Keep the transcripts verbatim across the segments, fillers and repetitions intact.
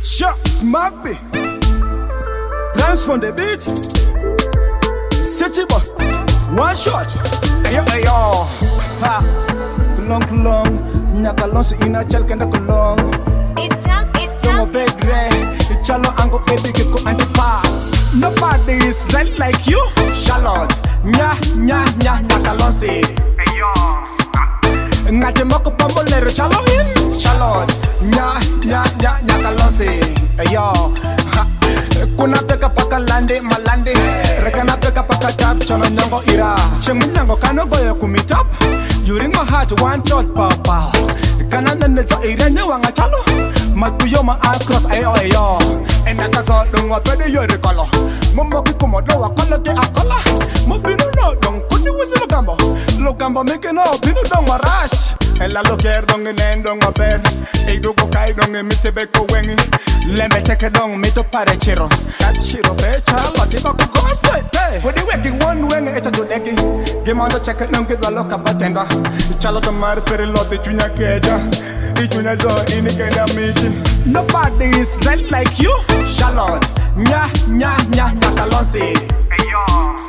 Shot, smappy. Dance on the beat. City boy, one shot. Ayo, ayo. Ha. Kulong, kulong. Nyakalong si ina chal kenda kulong. It's Rams, it's Don't Rams. beg re. Chalo ango baby get ko antipa. Nobody is right like you, Charlotte. Nya, nya, nya, nyakalong si. Ayo. Ngati moko pambolero chalo in, Charlotte. Nya, nya, nya, nyakalong si. Ayo. Ha. Kuna peka paka lande malande rekana peka paka tap chono nyongo ira chengu nyango kano goyo kumitap you ring my heart one shot pow pow kana nene zo irene wanga chalo matuyo ma across ayo ayo ena kazo dungo pede yore kolo momo kikumo do wakolo te akola mo binu no dong kuni wuzi lo gambo lo gambo meke no binu dong warash ela lo ker dong nen dong waper e dugo kai dong mite beko wengi leme cheke dong mito pare chiro chiro be chalo ti bako gose when they working one wing it's a do deki give on the check dong get lo ka batenda chalo to mar pere lo te chunya keja i chunya zo ini kenda miti nobody is right like you Charlotte nya nya nya nya kalonsi Ayo.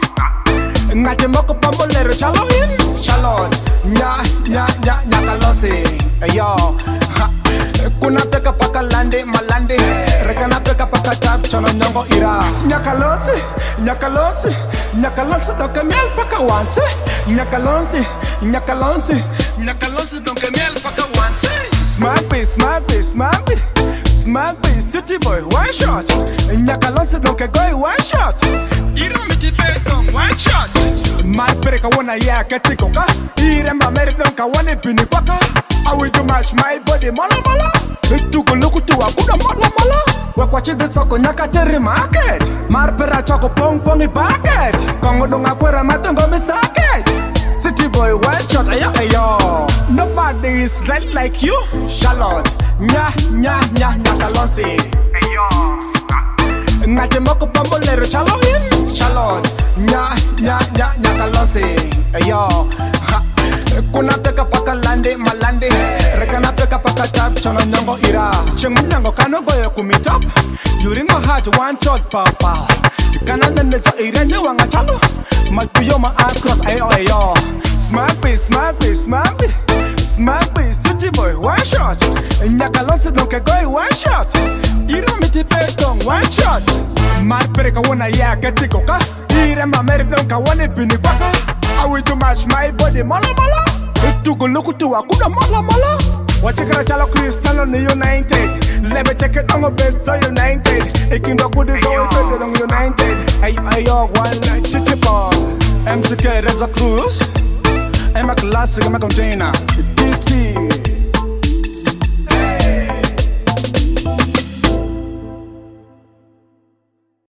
ngati moko pambolero chalo in Charlotte nya nya nya nya kalonsi ayo ha. Kuna peka paka lande malande rekana peka paka tap chono nyongo ira nyakalonsi nyakalonsi nyakalonsi doke miel paka wanse nyakalonsi nyakalonsi nyakalonsi doke miel paka wanse smappy smappy smappy smappy city boy one shot nyakalonsi doke go one shot ira miti petong one shot my pereka wona ya ketiko ka ira ma mer donka wone pini kwaka I will do match my body mala mala Tuku luku tuwa kuda mala mala Wekwa chidi soko nyaka teri market Marpera choko pong pongi bucket Kongo dunga kwera matungo misaket City boy one shot ayo ayo Nobody is right like you Charlotte Nya nya nya nya kalonsi Ayo. Ngati moko pambolero chalo in Charlotte Nya nya nya nya kalonsi Ayo ha. Kuna peka paka lande malande rekana peka paka tap chono nyongo ira chengu nyango kano goyo kumitap you ring my heart one shot pow pow kana nene zo irene wanga chalo matuyo ma across ayo ayo smappy smappy smappy smappy city boy one shot nyakalonsi donke goy one shot ira miti petong one shot mar pereka wona ya ketiko ka ira ma mer donka wone bini kwaka I will do match my body mala mala Tugu luku tuwa kuda mala mala Wachikara chalo Cristiano ni United Lebe check it on a bed so United Ikindo kudi so it on United Ay ayo one night shitty ball M C K Reza Cruz I'm a classic I'm a container D T